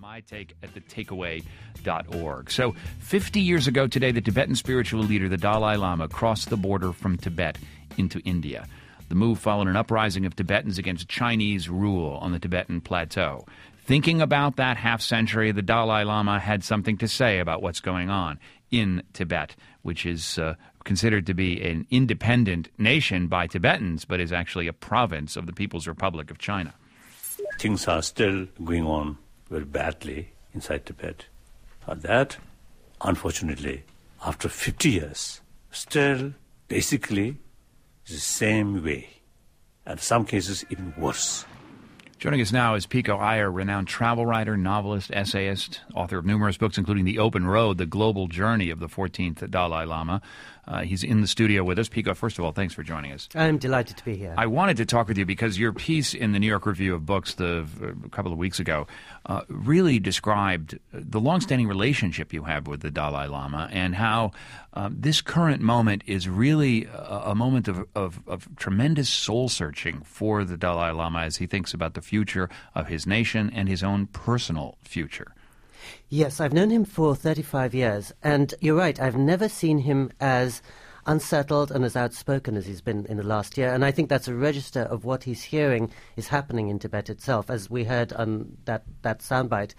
My Take at thetakeaway.org. So, 50 years ago today, the Tibetan spiritual leader, the Dalai Lama, crossed the border from Tibet into India. The move followed an uprising of Tibetans against Chinese rule on the Tibetan plateau. Thinking about that half-century, the Dalai Lama had something to say about what's going on in Tibet, which is considered to be an independent nation by Tibetans, but is actually a province of the People's Republic of China. Things are still going on very badly inside Tibet. That, unfortunately, after 50 years, still basically is the same way, and in some cases even worse. Joining us now is Pico Iyer, renowned travel writer, novelist, essayist, author of numerous books, including The Open Road, The Global Journey of the 14th Dalai Lama. He's in the studio with us. Pico, first of all, thanks for joining us. I'm delighted to be here. I wanted to talk with you because your piece in the New York Review of Books a couple of weeks ago really described the longstanding relationship you have with the Dalai Lama and how this current moment is really a moment of tremendous soul-searching for the Dalai Lama as he thinks about the future of his nation and his own personal future. Yes, I've known him for 35 years, and you're right, I've never seen him as unsettled and as outspoken as he's been in the last year, and I think that's a register of what he's hearing is happening in Tibet itself. As we heard on that soundbite,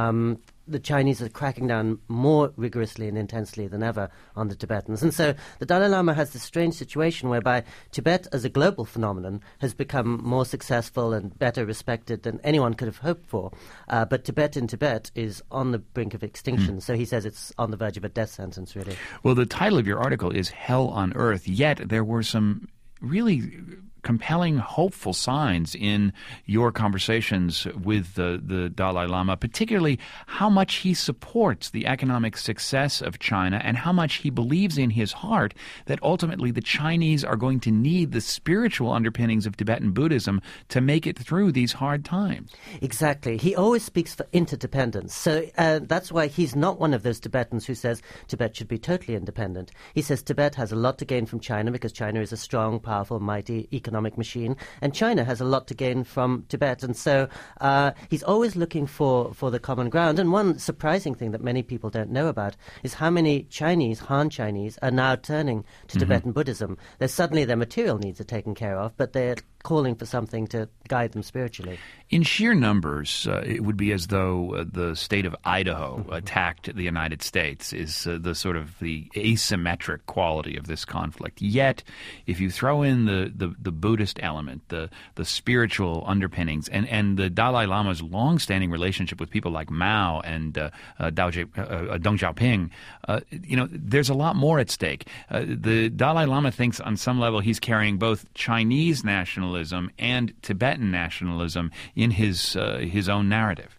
the Chinese are cracking down more rigorously and intensely than ever on the Tibetans. And so the Dalai Lama has this strange situation whereby Tibet as a global phenomenon has become more successful and better respected than anyone could have hoped for. But Tibet in Tibet is on the brink of extinction. So he says it's on the verge of a death sentence, really. Well, the title of your article is Hell on Earth, yet there were some really compelling, hopeful signs in your conversations with the Dalai Lama, particularly how much he supports the economic success of China and how much he believes in his heart that ultimately the Chinese are going to need the spiritual underpinnings of Tibetan Buddhism to make it through these hard times. Exactly. He always speaks for interdependence. So that's why he's not one of those Tibetans who says Tibet should be totally independent. He says Tibet has a lot to gain from China because China is a strong, powerful, mighty economic machine, and China has a lot to gain from Tibet. And so he's always looking for the common ground. And one surprising thing that many people don't know about is how many Chinese, Han Chinese, are now turning to Tibetan Buddhism. Suddenly their material needs are taken care of, but they're calling for something to guide them spiritually. In sheer numbers, it would be as though the state of Idaho attacked the United States is the sort of the asymmetric quality of this conflict. Yet, if you throw in the Buddhist element, the spiritual underpinnings, and the Dalai Lama's long-standing relationship with people like Mao and Deng Xiaoping, there's a lot more at stake. The Dalai Lama thinks on some level he's carrying both Chinese nationalism and Tibetan nationalism in his own narrative.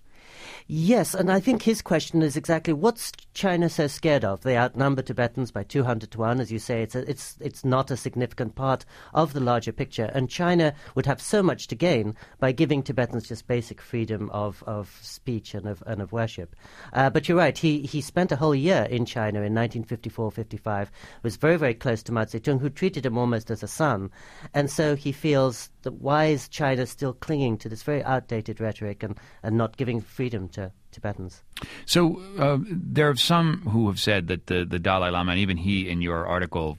Yes, and I think his question is exactly what's China so scared of? They outnumber Tibetans by 200 to 1, as you say. It's not a significant part of the larger picture, and China would have so much to gain by giving Tibetans just basic freedom of speech and of worship. But you're right, he spent a whole year in China in 1954-55, was very, very close to Mao Zedong, who treated him almost as a son, and so he feels that why is China still clinging to this very outdated rhetoric and not giving freedom to Tibetans? So there are some who have said that the Dalai Lama, and even he in your article,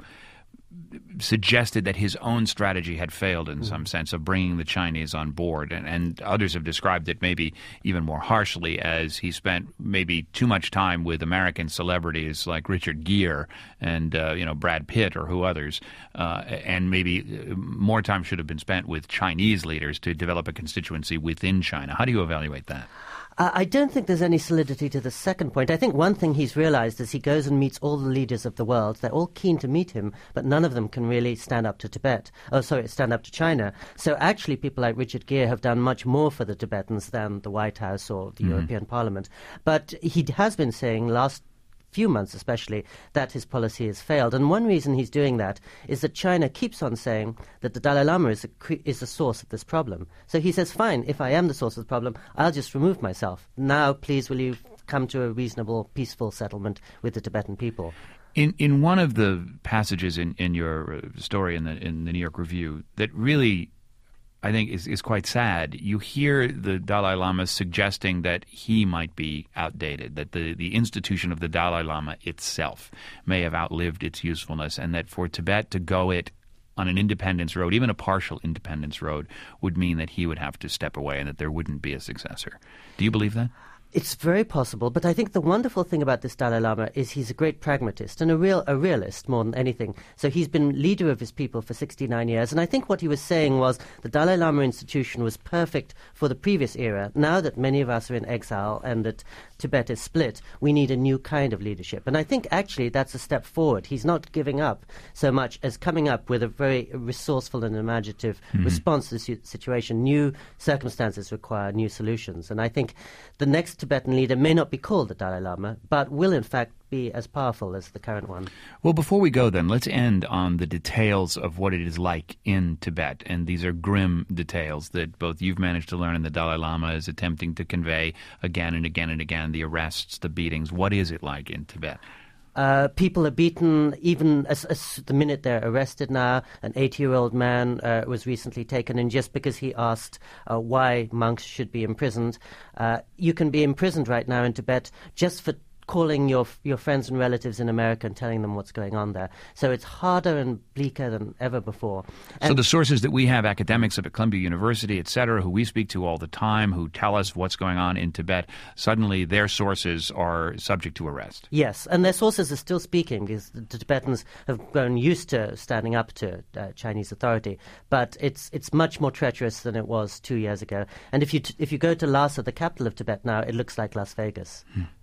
suggested that his own strategy had failed in some sense of bringing the Chinese on board, and others have described it maybe even more harshly as he spent maybe too much time with American celebrities like Richard Gere and Brad Pitt or who others, and maybe more time should have been spent with Chinese leaders to develop a constituency within China. How do you evaluate that? I don't think there's any solidity to the second point. I think one thing he's realized is he goes and meets all the leaders of the world. They're all keen to meet him, but none of them can really stand up to stand up to China. So actually people like Richard Gere have done much more for the Tibetans than the White House or the European Parliament. But he has been saying last few months especially, that his policy has failed. And one reason he's doing that is that China keeps on saying that the Dalai Lama is the source of this problem. So he says, fine, if I am the source of the problem, I'll just remove myself. Now, please, will you come to a reasonable, peaceful settlement with the Tibetan people? In one of the passages in your story in the New York Review that really I think is quite sad. You hear the Dalai Lama suggesting that he might be outdated, that the institution of the Dalai Lama itself may have outlived its usefulness, and that for Tibet to go it on an independence road, even a partial independence road, would mean that he would have to step away and that there wouldn't be a successor. Do you believe that? It's very possible, but I think the wonderful thing about this Dalai Lama is he's a great pragmatist and a realist more than anything. So he's been leader of his people for 69 years, and I think what he was saying was the Dalai Lama institution was perfect for the previous era. Now that many of us are in exile and that Tibet is split, we need a new kind of leadership. And I think actually that's a step forward. He's not giving up so much as coming up with a very resourceful and imaginative response to the situation. New circumstances require new solutions. And I think the next Tibetan leader may not be called the Dalai Lama, but will in fact be as powerful as the current one. Well, before we go then, let's end on the details of what it is like in Tibet. And these are grim details that both you've managed to learn and the Dalai Lama is attempting to convey again and again and again, the arrests, the beatings. What is it like in Tibet? People are beaten even as the minute they're arrested now. An 80-year-old man was recently taken in just because he asked why monks should be imprisoned. You can be imprisoned right now in Tibet just for calling your friends and relatives in America and telling them what's going on there. So it's harder and bleaker than ever before. And so the sources that we have, academics up at Columbia University, et cetera, who we speak to all the time, who tell us what's going on in Tibet, suddenly their sources are subject to arrest. Yes, and their sources are still speaking because the Tibetans have grown used to standing up to Chinese authority. But it's much more treacherous than it was 2 years ago. And if you go to Lhasa, the capital of Tibet now, it looks like Las Vegas.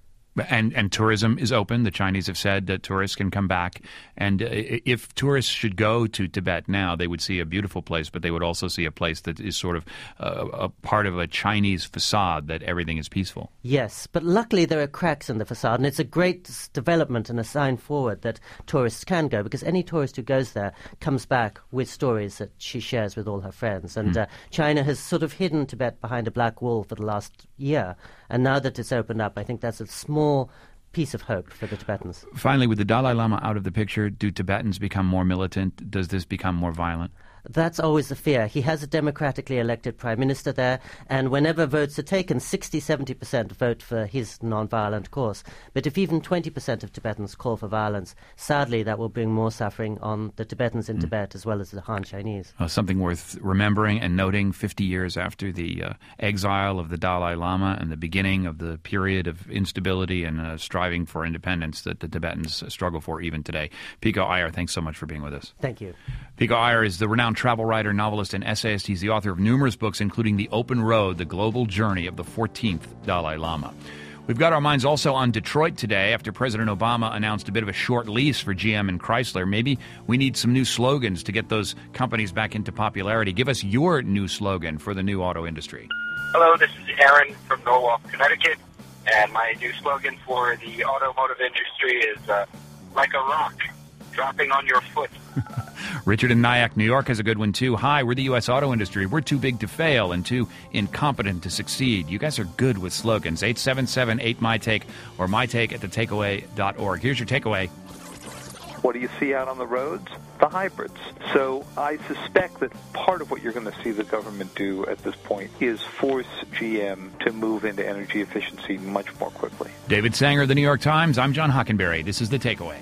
And tourism is open. The Chinese have said that tourists can come back. And if tourists should go to Tibet now, they would see a beautiful place, but they would also see a place that is sort of a part of a Chinese facade that everything is peaceful. Yes, but luckily there are cracks in the facade, and it's a great development and a sign forward that tourists can go, because any tourist who goes there comes back with stories that she shares with all her friends. And China has sort of hidden Tibet behind a black wall for the last year, and now that it's opened up, I think that's a small piece of hope for the Tibetans. Finally, with the Dalai Lama out of the picture, do Tibetans become more militant? Does this become more violent? That's always the fear. He has a democratically elected prime minister there, and whenever votes are taken, 60-70% vote for his non-violent course. But if even 20% of Tibetans call for violence, sadly that will bring more suffering on the Tibetans in Tibet as well as the Han Chinese. Something worth remembering and noting 50 years after the exile of the Dalai Lama and the beginning of the period of instability and striving for independence that the Tibetans struggle for even today. Pico Iyer, thanks so much for being with us. Thank you. Pico Iyer is the renowned travel writer, novelist, and essayist. He's the author of numerous books, including The Open Road, The Global Journey of the 14th Dalai Lama. We've got our minds also on Detroit today after President Obama announced a bit of a short lease for GM and Chrysler. Maybe we need some new slogans to get those companies back into popularity. Give us your new slogan for the new auto industry. Hello, this is Aaron from Norwalk, Connecticut, and my new slogan for the automotive industry is like a rock dropping on your foot. Richard in Nyack, New York has a good one, too. Hi, we're the U.S. auto industry. We're too big to fail and too incompetent to succeed. You guys are good with slogans. 877-8MyTake or mytake@thetakeaway.org. Here's your takeaway. What do you see out on the roads? The hybrids. So I suspect that part of what you're going to see the government do at this point is force GM to move into energy efficiency much more quickly. David Sanger, The New York Times. I'm John Hockenberry. This is The Takeaway.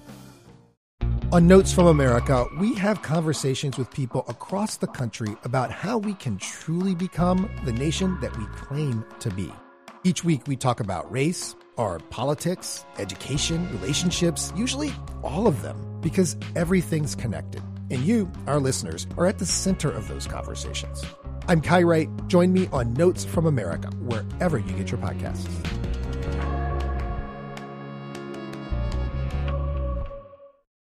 On Notes from America, we have conversations with people across the country about how we can truly become the nation that we claim to be. Each week we talk about race, our politics, education, relationships, usually all of them, because everything's connected. And you, our listeners, are at the center of those conversations. I'm Kai Wright. Join me on Notes from America, wherever you get your podcasts.